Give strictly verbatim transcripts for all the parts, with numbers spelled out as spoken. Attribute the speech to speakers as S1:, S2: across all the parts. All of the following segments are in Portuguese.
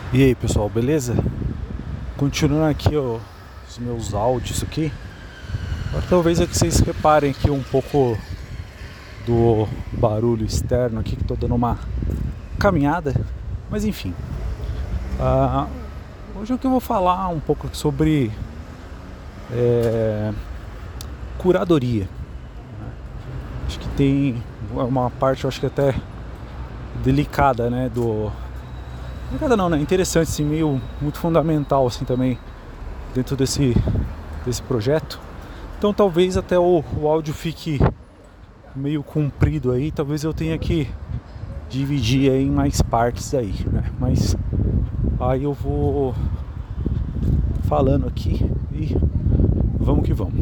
S1: E aí pessoal, beleza? Continuando aqui ó, os meus áudios aqui. Agora, talvez é que vocês reparem aqui um pouco do barulho externo aqui, que estou dando uma caminhada. Mas enfim, uh, hoje eu que eu vou falar um pouco sobre é, curadoria. Acho que tem uma parte, eu acho que até delicada, né, do... Delicada não, né, interessante, assim, meio, muito fundamental, assim, também, dentro desse, desse projeto. Então talvez até o, o áudio fique meio comprido aí, talvez eu tenha que dividir aí em mais partes aí, né, mas aí eu vou falando aqui e vamos que vamos.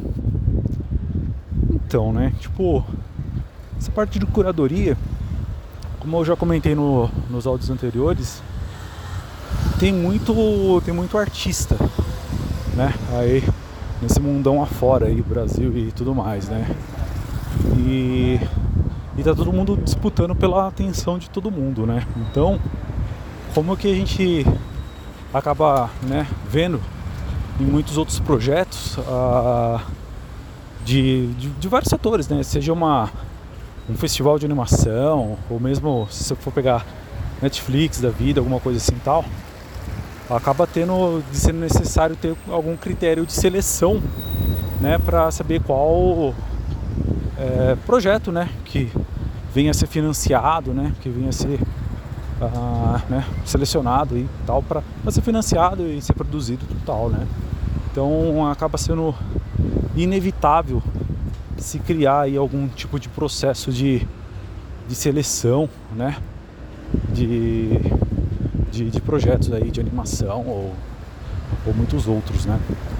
S1: Então, né, tipo, essa parte de curadoria, como eu já comentei no, nos áudios anteriores, tem muito, tem muito artista, né, aí nesse mundão afora aí, Brasil e tudo mais, né, e, e tá todo mundo disputando pela atenção de todo mundo, né, então como que a gente acaba, né, vendo em muitos outros projetos uh, de, de, de vários setores, né, seja uma, um festival de animação, ou mesmo se você for pegar Netflix da vida, alguma coisa assim tal, acaba tendo, de sendo necessário ter algum critério de seleção, né, para saber qual é, projeto, né, que venha a ser financiado, né, que venha a ser uh, né, selecionado e tal, para ser financiado e ser produzido e tal, né. Então acaba sendo inevitável se criar aí algum tipo de processo de, de seleção, né, de De, de projetos aí de animação ou, ou muitos outros, né?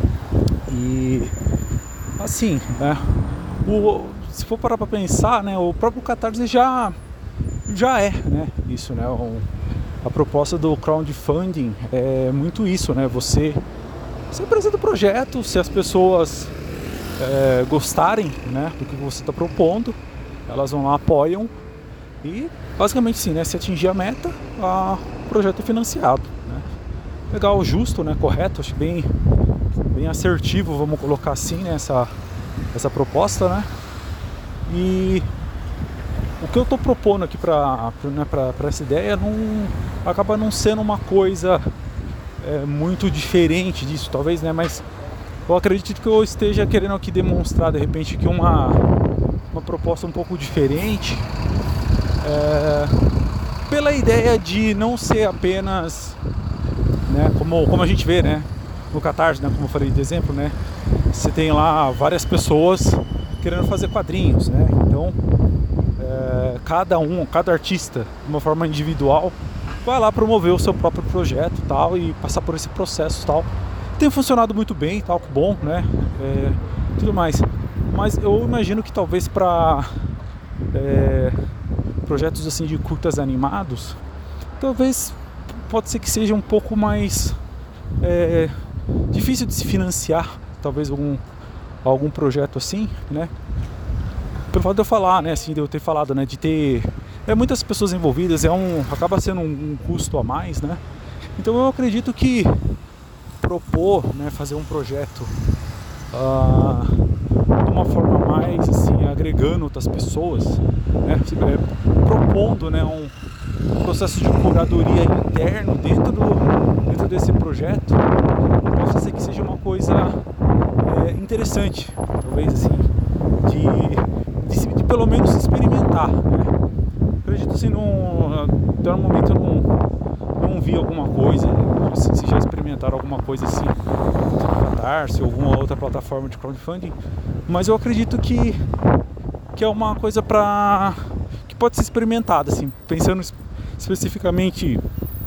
S1: E assim, né? O, se for parar para pensar, né? O próprio Catarse já já é, né? Isso, né? Um, a proposta do crowdfunding é muito isso, né? Você você apresenta o projeto, se as pessoas é, gostarem, né? Do que você está propondo, elas vão lá, apoiam e basicamente sim, né? Se atingir a meta, a projeto financiado, né? Legal, justo, né? Correto, acho bem, bem assertivo, vamos colocar assim, né? essa, essa proposta, né? E o que eu estou propondo aqui para né, para essa ideia não acaba não sendo uma coisa é, muito diferente disso, talvez, né? Mas eu acredito que eu esteja querendo aqui demonstrar de repente que uma, uma proposta um pouco diferente. É, pela ideia de não ser apenas, né, como, como a gente vê, né, no Catarse, né, como eu falei de exemplo, né, você tem lá várias pessoas querendo fazer quadrinhos, né, então é, cada um, cada artista, de uma forma individual, vai lá promover o seu próprio projeto tal, e passar por esse processo tal. Tem funcionado muito bem, tal, bom, né, é, tudo mais, mas eu imagino que talvez para é, projetos assim de curtas animados, talvez pode ser que seja um pouco mais é, difícil de se financiar, talvez algum, algum projeto assim, né? Pelo fato de eu falar, né, assim, de eu ter falado, né, de ter é, muitas pessoas envolvidas, é um, acaba sendo um, um custo a mais, né? Então eu acredito que propor, né, fazer um projeto uh, de uma forma mais assim, agregando outras pessoas, né, propondo, né, um processo de curadoria interno dentro, do, dentro desse projeto, possa ser que seja uma coisa é, interessante, talvez assim, de, de, de pelo menos experimentar, né? Acredito assim, num, até no momento eu não, não vi alguma coisa, se, se já experimentaram alguma coisa assim, Catarse ou alguma outra plataforma de crowdfunding, mas eu acredito que, que é uma coisa para que pode ser experimentada, assim, pensando especificamente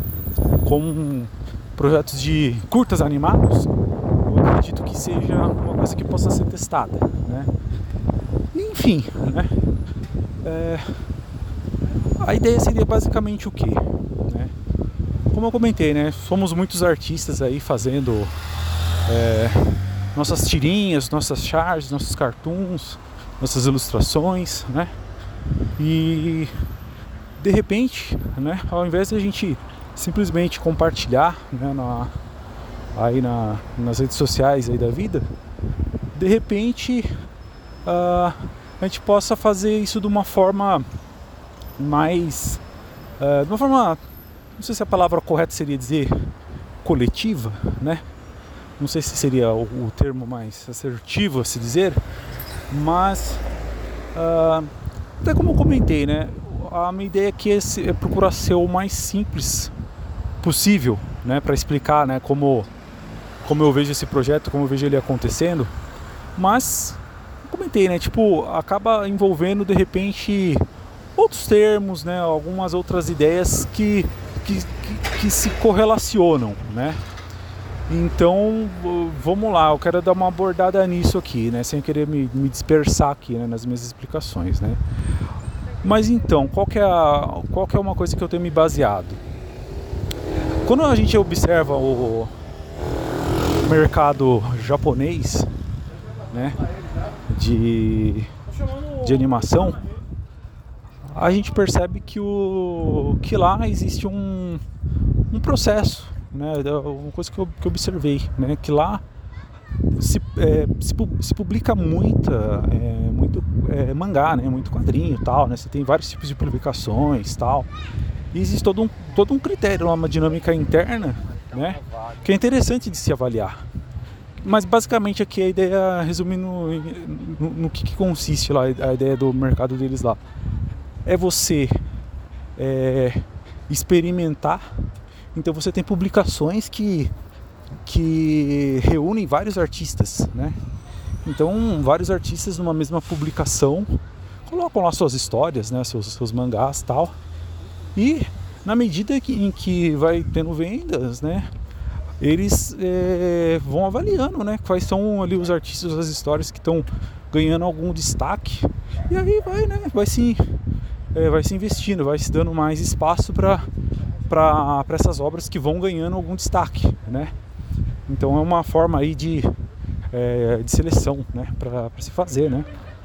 S1: com projetos de curtas animados, eu acredito que seja uma coisa que possa ser testada, né? Enfim, né? É, a ideia seria basicamente o quê? Né? Como eu comentei, né? Somos muitos artistas aí fazendo é, nossas tirinhas, nossas charges, nossos cartoons, nossas ilustrações, né? E de repente, né, ao invés de a gente simplesmente compartilhar, né, na, aí na, nas redes sociais aí da vida, de repente uh, a gente possa fazer isso de uma forma mais, uh, de uma forma, não sei se a palavra correta seria dizer coletiva, né? Não sei se seria o, o termo mais assertivo a se dizer, mas uh, até como eu comentei, né? A minha ideia aqui é, se, é procurar ser o mais simples possível, né? Para explicar, né? Como, como eu vejo esse projeto, como eu vejo ele acontecendo. Mas, comentei, né? Tipo, acaba envolvendo de repente outros termos, né? Algumas outras ideias que, que, que, que se correlacionam, né? Então, vamos lá, eu quero dar uma abordada nisso aqui, né? Sem querer me, me dispersar aqui, né? Nas minhas explicações, né? Mas então, qual que, é a, qual que é uma coisa que eu tenho me baseado? Quando a gente observa o mercado japonês, né? De, de animação, a gente percebe que, o, que lá existe um, um processo, né, uma coisa que eu, que eu observei, né, que lá se, é, se, se publica muita, é, muito é, mangá, né, muito quadrinho e tal, né, você tem vários tipos de publicações e tal, e existe todo um, todo um critério, uma dinâmica interna, né, que é interessante de se avaliar. Mas basicamente aqui a ideia, resumindo no, no que, que consiste lá, a ideia do mercado deles lá, é você é, experimentar. Então você tem publicações que, que reúnem vários artistas, né? Então vários artistas numa mesma publicação colocam lá suas histórias, né? Seus, seus mangás e tal. E na medida que, em que vai tendo vendas, né? Eles é, vão avaliando, né? Quais são ali os artistas, as histórias que estão ganhando algum destaque. E aí vai, né? Vai se, é, vai se investindo, vai se dando mais espaço para para essas obras que vão ganhando algum destaque, né? Então é uma forma aí de, é, de seleção, né? Para se fazer, né?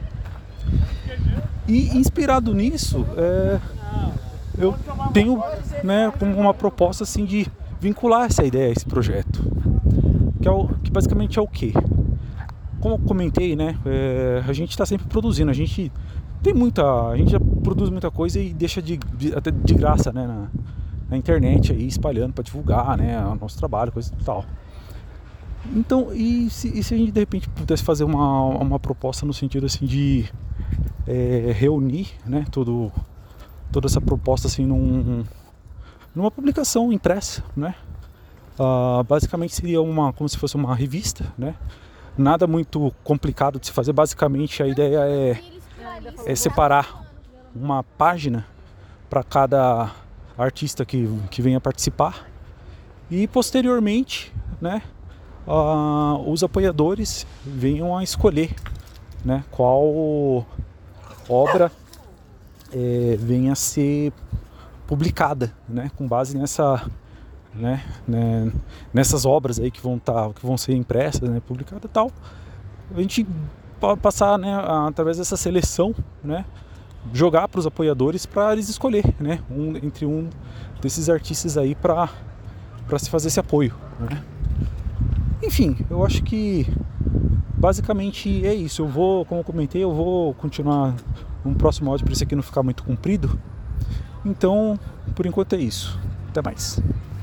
S1: E inspirado nisso, é, eu tenho, né, como uma proposta assim de vincular essa ideia a esse projeto, que, é o, que basicamente é o quê? Como eu comentei, né? É, a gente está sempre produzindo, a gente tem muita, a gente já produz muita coisa e deixa de, de até de graça, né? Na, na internet aí, espalhando para divulgar, né, o nosso trabalho, coisa e tal. Então, e se, e se a gente de repente pudesse fazer uma, uma proposta no sentido assim de é, reunir, né, todo, toda essa proposta assim num, numa publicação impressa, né? Uh, basicamente seria uma, como se fosse uma revista, né? Nada muito complicado de se fazer. Basicamente a ideia é, é separar uma página para cada artista que, que venha participar e posteriormente, né, uh, os apoiadores venham a escolher, né, qual obra é, venha a ser publicada, né, com base nessa, né, né, nessas obras aí que vão tá, que vão ser impressas, né, publicadas e tal. A gente pode passar, né, através dessa seleção, né, jogar para os apoiadores para eles escolher, né, um, entre um desses artistas aí para para se fazer esse apoio, né? Enfim, eu acho que basicamente é isso. Eu vou, como eu comentei, eu vou continuar no próximo áudio para esse aqui não ficar muito comprido. Então, por enquanto é isso. Até mais.